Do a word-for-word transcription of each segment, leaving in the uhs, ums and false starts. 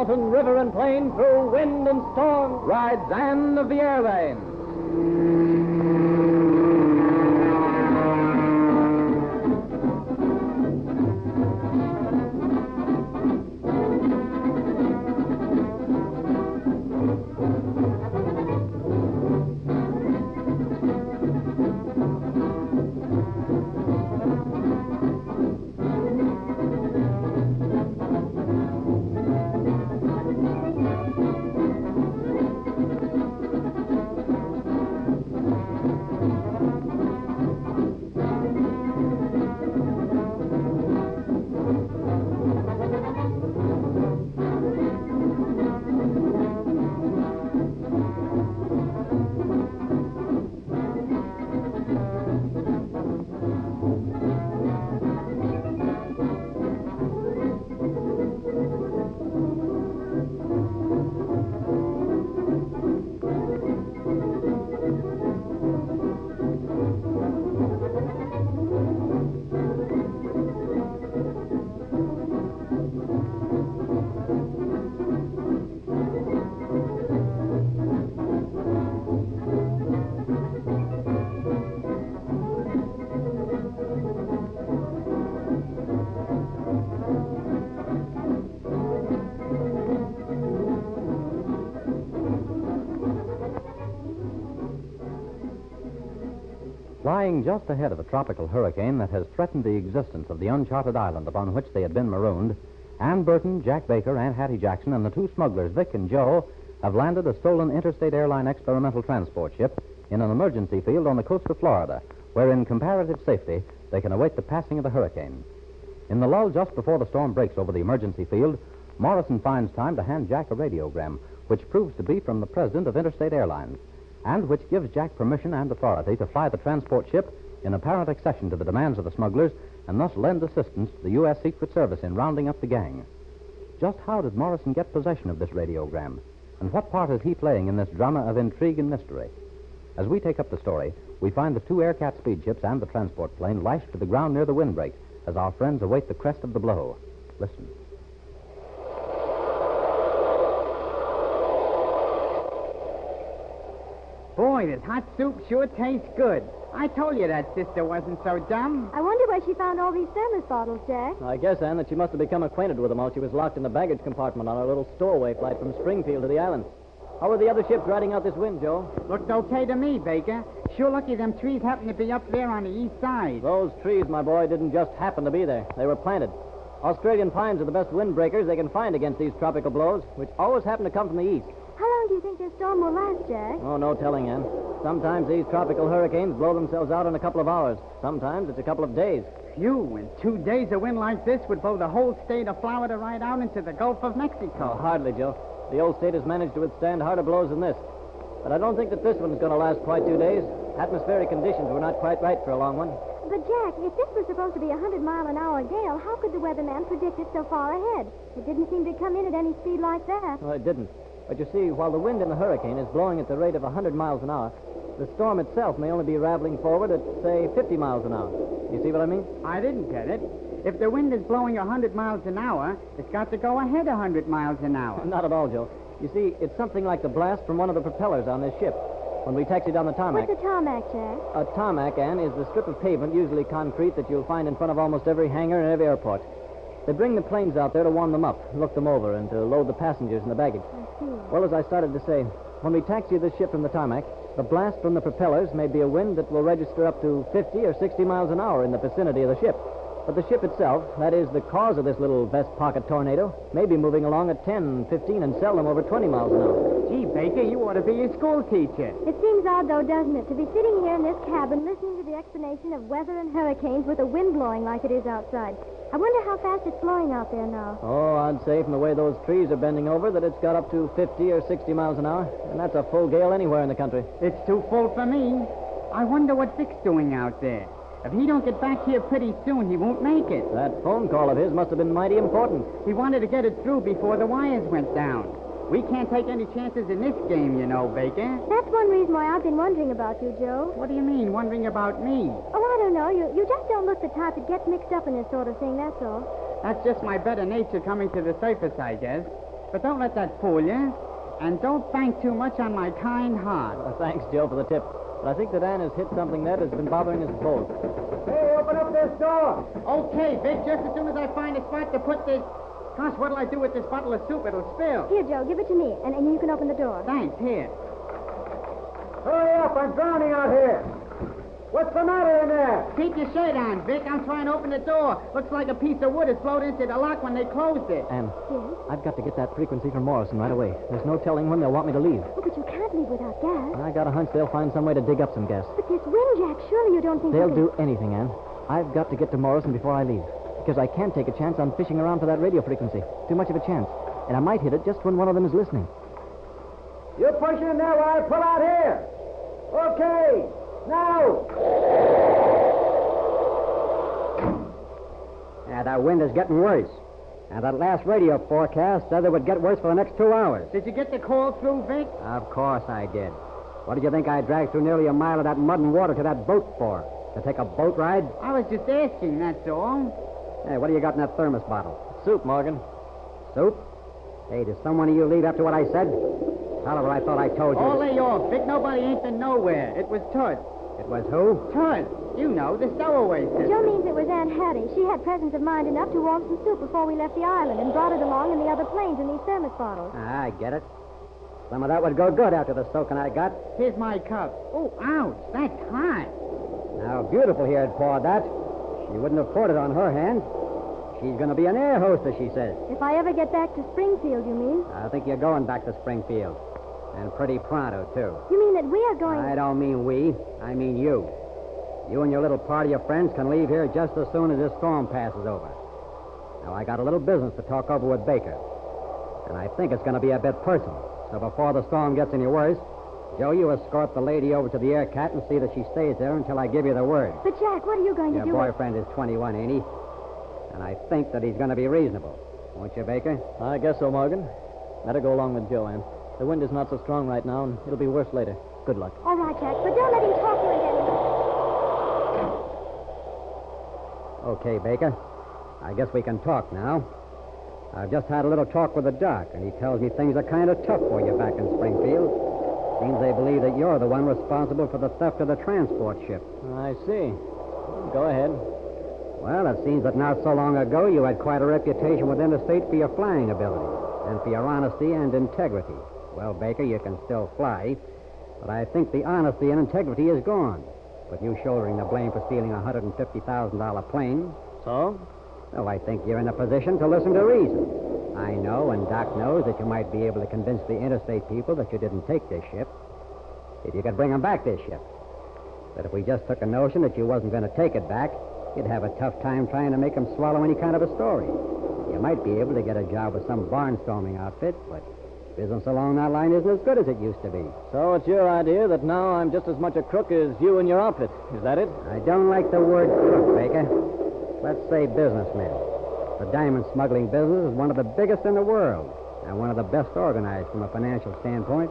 mountain, river, and plain, through wind and storm, rides Anne of the Airlines. Flying just ahead of a tropical hurricane that has threatened the existence of the uncharted island upon which they had been marooned, Ann Burton, Jack Baker, Aunt Hattie Jackson, and the two smugglers, Vic and Joe, have landed a stolen Interstate Airline experimental transport ship in an emergency field on the coast of Florida, where in comparative safety they can await the passing of the hurricane. In the lull just before the storm breaks over the emergency field, Morrison finds time to hand Jack a radiogram, which proves to be from the president of Interstate Airlines, and which gives Jack permission and authority to fly the transport ship in apparent accession to the demands of the smugglers and thus lend assistance to the U S. Secret Service in rounding up the gang. Just how did Morrison get possession of this radiogram, and what part is he playing in this drama of intrigue and mystery? As we take up the story, we find the two Aircat speed ships and the transport plane lashed to the ground near the windbreak as our friends await the crest of the blow. Listen. Boy, this hot soup sure tastes good. I told you that sister wasn't so dumb. I wonder where she found all these thermos bottles, Jack. I guess, Anne, that she must have become acquainted with them while she was locked in the baggage compartment on her little stowaway flight from Springfield to the island. How are the other ships riding out this wind, Joe? Looked okay to me, Baker. Sure lucky them trees happen to be up there on the east side. Those trees, my boy, didn't just happen to be there. They were planted. Australian pines are the best windbreakers they can find against these tropical blows, which always happen to come from the east. How long do you think this storm will last, Jack? Oh, no telling, Ann. Sometimes these tropical hurricanes blow themselves out in a couple of hours. Sometimes it's a couple of days. Phew, in two days a wind like this would blow the whole state of Florida right out into the Gulf of Mexico. Oh, hardly, Joe. The old state has managed to withstand harder blows than this. But I don't think that this one's going to last quite two days. Atmospheric conditions were not quite right for a long one. But, Jack, if this was supposed to be a hundred mile an hour gale, how could the weatherman predict it so far ahead? It didn't seem to come in at any speed like that. Well, it didn't. But you see, while the wind in the hurricane is blowing at the rate of a hundred miles an hour, the storm itself may only be raveling forward at, say, fifty miles an hour. You see what I mean? I didn't get it. If the wind is blowing a hundred miles an hour, it's got to go ahead a hundred miles an hour. Not at all, Joe. You see, it's something like the blast from one of the propellers on this ship. When we taxied down the tarmac. What's a tarmac, Jack? A tarmac, Ann, is the strip of pavement, usually concrete, that you'll find in front of almost every hangar and every airport. They bring the planes out there to warm them up, look them over, and to load the passengers and the baggage. I see. Well, as I started to say, when we taxi this ship from the tarmac, the blast from the propellers may be a wind that will register up to fifty or sixty miles an hour in the vicinity of the ship. But the ship itself, that is, the cause of this little vest pocket tornado, may be moving along at ten, fifteen, and seldom over twenty miles an hour. Gee, Baker, you ought to be a school teacher. It seems odd, though, doesn't it, to be sitting here in this cabin listening to the explanation of weather and hurricanes with the wind blowing like it is outside. I wonder how fast it's blowing out there now. Oh, I'd say from the way those trees are bending over that it's got up to fifty or sixty miles an hour, and that's a full gale anywhere in the country. It's too full for me. I wonder what Vic's doing out there. If he don't get back here pretty soon, he won't make it. That phone call of his must have been mighty important. He wanted to get it through before the wires went down. We can't take any chances in this game, you know, Baker. That's one reason why I've been wondering about you, Joe. What do you mean, wondering about me? Oh, I don't know. You, you just don't look the type that gets mixed up in this sort of thing, that's all. That's just my better nature coming to the surface, I guess. But don't let that fool you. And don't bank too much on my kind heart. Uh, thanks, Joe, for the tip. But I think that Ann has hit something that has been bothering us both. Hey, open up this door. Okay, Vic, just as soon as I find a spot to put this... Gosh, what'll I do with this bottle of soup? It'll spill. Here, Joe, give it to me, and, and you can open the door. Thanks, here. Hurry up, I'm drowning out here. What's the matter in there? Keep your shirt on, Vic. I'm trying to open the door. Looks like a piece of wood has floated into the lock when they closed it. Ann, Yes? I've got to get that frequency from Morrison right away. There's no telling when they'll want me to leave. Oh, but you can't leave without gas. I got a hunch they'll find some way to dig up some gas. But this wind, Jack, surely you don't think They'll you do anything, Ann. I've got to get to Morrison before I leave. Because I can't take a chance on fishing around for that radio frequency. Too much of a chance. And I might hit it just when one of them is listening. You push in there while I pull out here. Okay, now. Yeah, that wind is getting worse. And that last radio forecast said it would get worse for the next two hours. Did you get the call through, Vic? Of course I did. What did you think I dragged through nearly a mile of that mud and water to that boat for? To take a boat ride? I was just asking, that's all. Hey, what do you got in that thermos bottle? Soup, Morgan. Soup? Hey, did someone of you leave after what I said? However, I thought I told you. Oh, lay off, Vic. Nobody ain't been nowhere. It was Tut. It was who? Tut. You know, the stowaway sister. Joe means it was Aunt Hattie. She had presence of mind enough to warm some soup before we left the island and brought it along in the other planes in these thermos bottles. Ah, I get it. Some of that would go good after the soaking I got. Here's my cup. Oh, ouch. That's hot. Now, beautiful here had poured that. She wouldn't have poured it on her hand. She's going to be an air hostess, she says. If I ever get back to Springfield, you mean? I think you're going back to Springfield. And pretty pronto, too. You mean that we are going... I don't mean we. I mean you. You and your little party of friends can leave here just as soon as this storm passes over. Now, I got a little business to talk over with Baker. And I think it's going to be a bit personal. So before the storm gets any worse, Joe, you escort the lady over to the Air Cat and see that she stays there until I give you the word. But, Jack, what are you going to Your do? boyfriend is twenty-one, ain't he? And I think that he's going to be reasonable. Won't you, Baker? I guess so, Morgan. Better go along with Joe, Ann. The wind is not so strong right now, and it'll be worse later. Good luck. All right, Jack, but don't let him talk you into anything. Okay, Baker. I guess we can talk now. I've just had a little talk with the doc, and he tells me things are kind of tough for you back in Springfield. Seems they believe that you're the one responsible for the theft of the transport ship. I see. Go ahead. Well, it seems that not so long ago you had quite a reputation within the state for your flying ability and for your honesty and integrity. Well, Baker, you can still fly, but I think the honesty and integrity is gone. With you shouldering the blame for stealing a one hundred fifty thousand dollars plane. So? Well, I think you're in a position to listen to reason. I know, and Doc knows, that you might be able to convince the interstate people that you didn't take this ship. If you could bring them back this ship. But if we just took a notion that you wasn't going to take it back, you'd have a tough time trying to make them swallow any kind of a story. You might be able to get a job with some barnstorming outfit, but business along that line isn't as good as it used to be. So it's your idea that now I'm just as much a crook as you and your outfit. Is that it? I don't like the word crook, Baker. Let's say businessman. The diamond smuggling business is one of the biggest in the world and one of the best organized from a financial standpoint.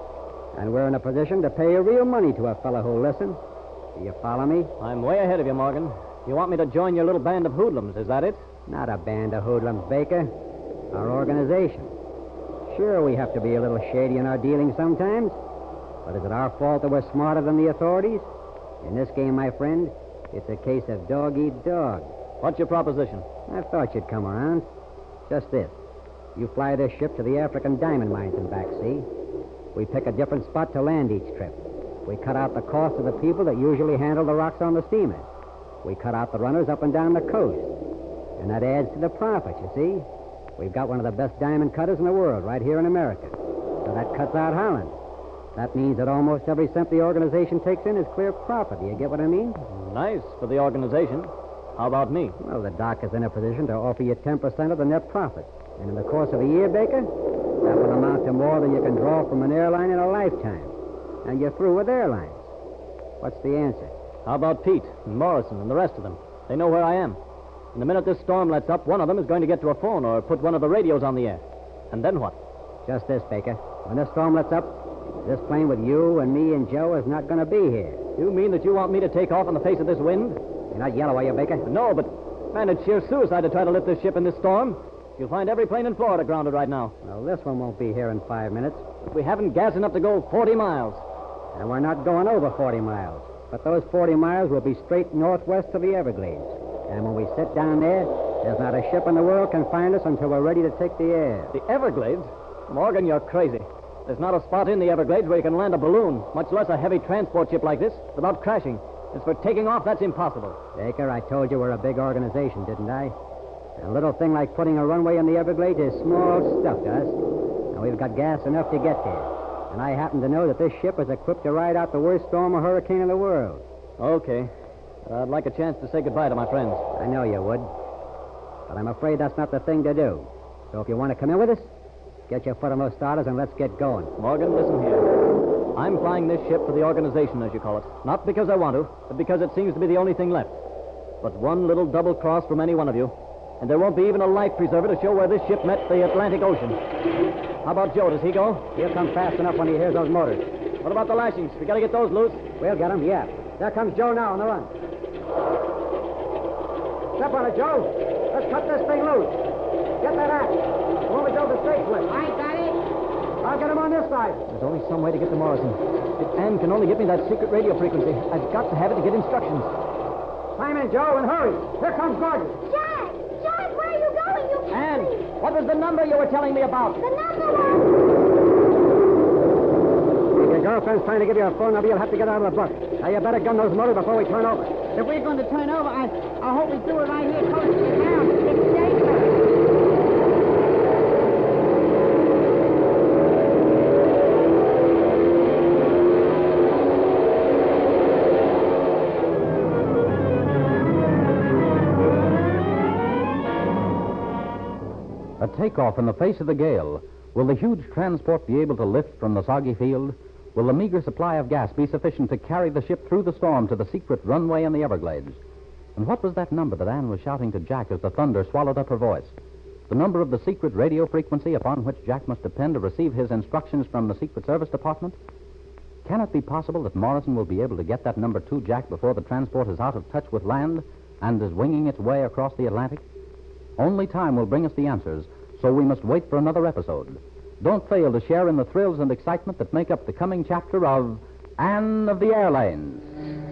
And we're in a position to pay real money to a fellow who'll listen. Do you follow me? I'm way ahead of you, Morgan. You want me to join your little band of hoodlums, is that it? Not a band of hoodlums, Baker. Our organization. Sure, we have to be a little shady in our dealings sometimes. But is it our fault that we're smarter than the authorities? In this game, my friend, it's a case of dog eat dog. What's your proposition? I thought you'd come around. Just this. You fly this ship to the African diamond mines and back, see? We pick a different spot to land each trip. We cut out the cost of the people that usually handle the rocks on the steamers. We cut out the runners up and down the coast. And that adds to the profit, you see? We've got one of the best diamond cutters in the world right here in America. So that cuts out Holland. That means that almost every cent the organization takes in is clear profit. Do you get what I mean? Nice for the organization. How about me? Well, the doc is in a position to offer you ten percent of the net profit. And in the course of a year, Baker, that will amount to more than you can draw from an airline in a lifetime. And you're through with airlines. What's the answer? How about Pete and Morrison and the rest of them? They know where I am. And the minute this storm lets up, one of them is going to get to a phone or put one of the radios on the air. And then what? Just this, Baker. When this storm lets up, this plane with you and me and Joe is not going to be here. You mean that you want me to take off in the face of this wind? You're not yellow, are you, Baker? No, but, man, it's sheer suicide to try to lift this ship in this storm. You'll find every plane in Florida grounded right now. Well, this one won't be here in five minutes. We haven't gas enough to go forty miles. And we're not going over forty miles. But those forty miles will be straight northwest of the Everglades. And when we sit down there, there's not a ship in the world can find us until we're ready to take the air. The Everglades? Morgan, you're crazy. There's not a spot in the Everglades where you can land a balloon, much less a heavy transport ship like this, without crashing. As for taking off, that's impossible. Baker, I told you we're a big organization, didn't I? And a little thing like putting a runway in the Everglades is small stuff to us. And we've got gas enough to get there. And I happen to know that this ship is equipped to ride out the worst storm or hurricane in the world. Okay. I'd like a chance to say goodbye to my friends. I know you would. But I'm afraid that's not the thing to do. So if you want to come in with us, get your foot on those starters and let's get going. Morgan, listen here. I'm flying this ship for the organization, as you call it. Not because I want to, but because it seems to be the only thing left. But one little double cross from any one of you, and there won't be even a life preserver to show where this ship met the Atlantic Ocean. How about Joe? Does he go? He'll come fast enough when he hears those motors. What about the lashings? We got to get those loose. We'll get them, yeah. There comes Joe now on the run. Step on it, Joe. Let's cut this thing loose. Get that axe. When we go the straight with. I got it. I'll get him on this side. There's only some way to get to Morrison. If Ann can only give me that secret radio frequency, I've got to have it to get instructions. Climb in, Joe, and hurry. Here comes Gordon. Jack! Jack, where are you going? You can't Ann, leave. what was the number you were telling me about? The number was... If your girlfriend's trying to give you a phone number, you'll have to get out of the book. Now, you better gun those motors before we turn over. If we're going to turn over, I, I hope we do it right here close to the ground. It's dangerous. A takeoff in the face of the gale. Will the huge transport be able to lift from the soggy field? Will the meager supply of gas be sufficient to carry the ship through the storm to the secret runway in the Everglades? And what was that number that Anne was shouting to Jack as the thunder swallowed up her voice? The number of the secret radio frequency upon which Jack must depend to receive his instructions from the Secret Service Department? Can it be possible that Morrison will be able to get that number to Jack before the transport is out of touch with land and is winging its way across the Atlantic? Only time will bring us the answers, so we must wait for another episode. Don't fail to share in the thrills and excitement that make up the coming chapter of Anne of the Airlanes.